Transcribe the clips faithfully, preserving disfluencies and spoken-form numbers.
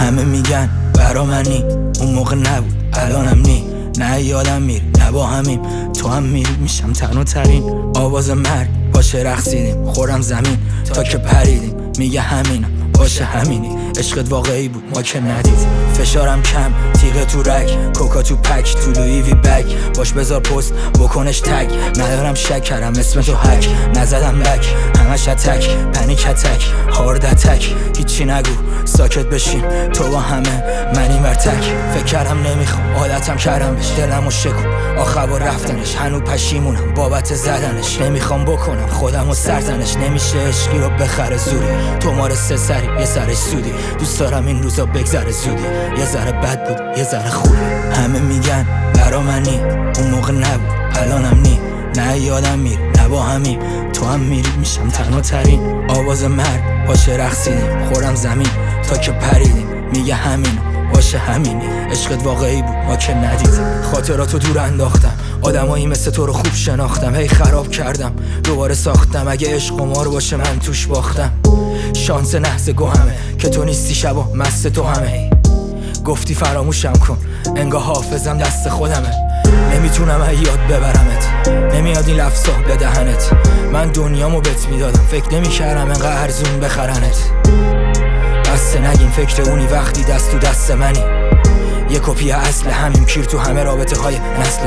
همه میگن برا منی، اون موقع نبود الانم نی. نه یادم میری نه با همیم، تو هم میری میشم تنها ترین. آواز مرگ باشه رقصیدیم، خورم زمین تا که پریدیم. میگه همینم باشه همینی، عشقت واقعی بود ما که ندید. فشارم کم تیغه تو رگ، کوکا تو پک تو لویی وی بگ. باش بذار پست بکنش تگ، ندارم شک کردم اسم تو هک. نزدم بک همش اتک، پنیک اتک هارد اتک. هیچی نگو ساکت بشین تو با همه من این ور تک. فکر کردم نمیخوام عادتم کردم بهش، دلمو شکن آخبار رفتنش. هنو پشیمونم بابت زدنش، نمیخوام بکنم خودمو سرزنش. نمیشه عشقی رو بخره زوری، تو مار سه سری یه سرش سودی. دوست دارم این روزا بگذره زودی، یه ذره بد بود یه ذره خوبی. همه میگن برا منی، اون موقع نبود الانم نی. نه یادم میری نه با همیم، تو هم میری میشم تنها ترین. آواز مرگ باشه رقصیدیم، خورم زمین تا که پریدیم. میگه همین باشه همینی، عشقت واقعی بود ما که ندید. خاطراتو دور انداختم، آدمایی مثل تو رو خوب شناختم. هی خراب کردم دوباره ساختم، اگه عشق قمار باشه من توش باختم. شانس نحس گوهمه که تو نیستی شبا مست تو همه. گفتی فراموشم کن انگاه حافظم دست خودمه. نمیتونم یاد ببرمت، نمیاد این لفظا به دهنت. من دنیامو بهت میدادم، فکر نمیکردم انقدر ارزون بخرنت. بسته نگین فکر اونی وقتی دست تو دست منی. یه کپی اصل همین کیر تو همه رابطه های نسل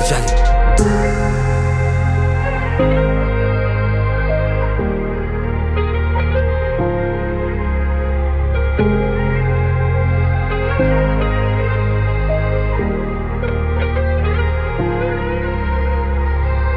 جدید.